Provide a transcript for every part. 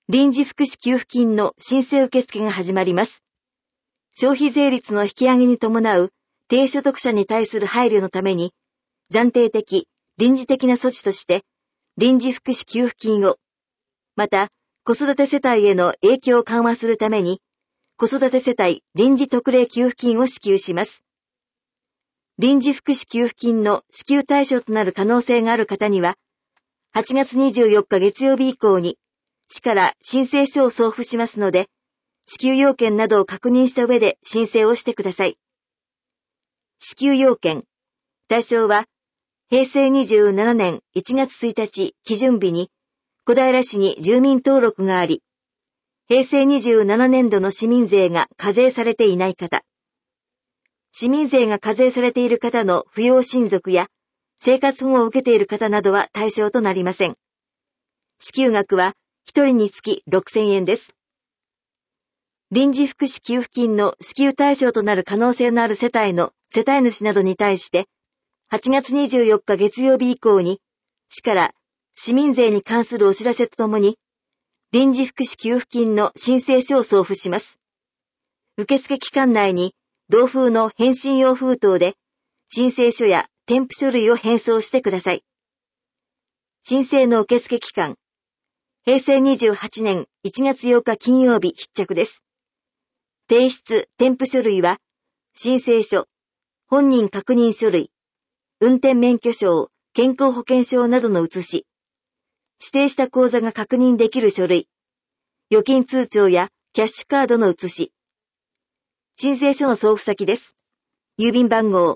臨時福祉給付金の申請受付が始まります。消費税率の引き上げに伴う低所得者に対する配慮のために、暫定的、臨時的な措置として、臨時福祉給付金を、また、子育て世帯への影響を緩和するために、子育て世帯臨時特例給付金を支給します。臨時福祉給付金の支給対象となる可能性がある方には、8月24日月曜日以降に、市から申請書を送付しますので、支給要件などを確認した上で申請をしてください。支給要件。対象は、平成27年1月1日基準日に、小平市に住民登録があり、平成27年度の市民税が課税されていない方、市民税が課税されている方の扶養親族や生活保護を受けている方などは対象となりません。支給額は1人につき6000円です。臨時福祉給付金の支給対象となる可能性のある世帯の世帯主などに対して、8月24日月曜日以降に、市から市民税に関するお知らせとともに、臨時福祉給付金の申請書を送付します。受付期間内に、同封の返信用封筒で、申請書や添付書類を返送してください。申請の受付期間、平成28年1月8日金曜日必着です。提出添付書類は、申請書、本人確認書類、運転免許証、健康保険証などの写し、指定した口座が確認できる書類、預金通帳やキャッシュカードの写し、申請書の送付先です。郵便番号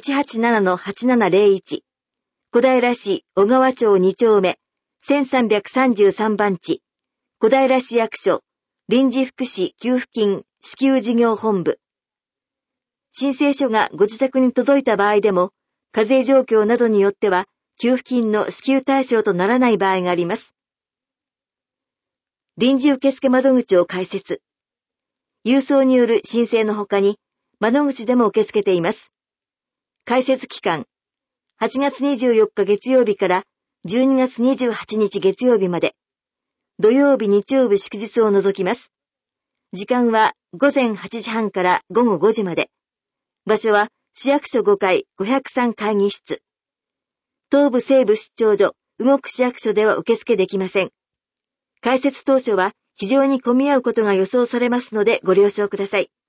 187-8701、小平市小川町2丁目、1333番地、小平市役所、臨時福祉給付金支給事業本部。申請書がご自宅に届いた場合でも、課税状況などによっては、給付金の支給対象とならない場合があります。臨時受付窓口を開設。郵送による申請の他に、窓口でも受け付けています。開設期間、8月24日月曜日から12月28日月曜日まで、土曜日日曜日祝日を除きます。時間は午前8時半から午後5時まで。場所は市役所5階503会議室。東部西部出張所、動く市役所では受付できません。開設当初は非常に混み合うことが予想されますのでご了承ください。